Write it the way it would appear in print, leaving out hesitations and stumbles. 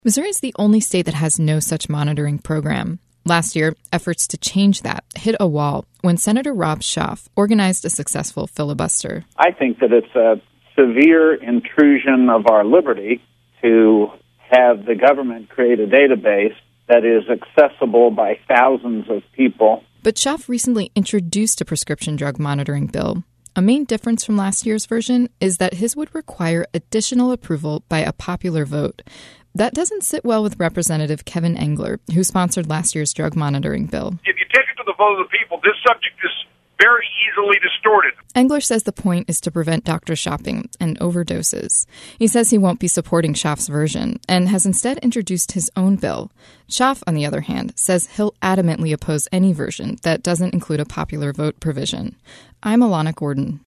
Missouri is the only state that has no such monitoring program. Last year, efforts to change that hit a wall when Senator Rob Schaaf organized a successful filibuster. I think that it's a severe intrusion of our liberty to have the government create a database that is accessible by thousands of people. But Schaaf recently introduced a prescription drug monitoring bill. A main difference from last year's version is that his would require additional approval by a popular vote. That doesn't sit well with Representative Kevin Engler, who sponsored last year's drug monitoring bill. If you take it to the vote of the people, this subject is very easily distorted. Engler says the point is to prevent doctor shopping and overdoses. He says he won't be supporting Schaaf's version and has instead introduced his own bill. Schaaf, on the other hand, says he'll adamantly oppose any version that doesn't include a popular vote provision. I'm Alana Gordon.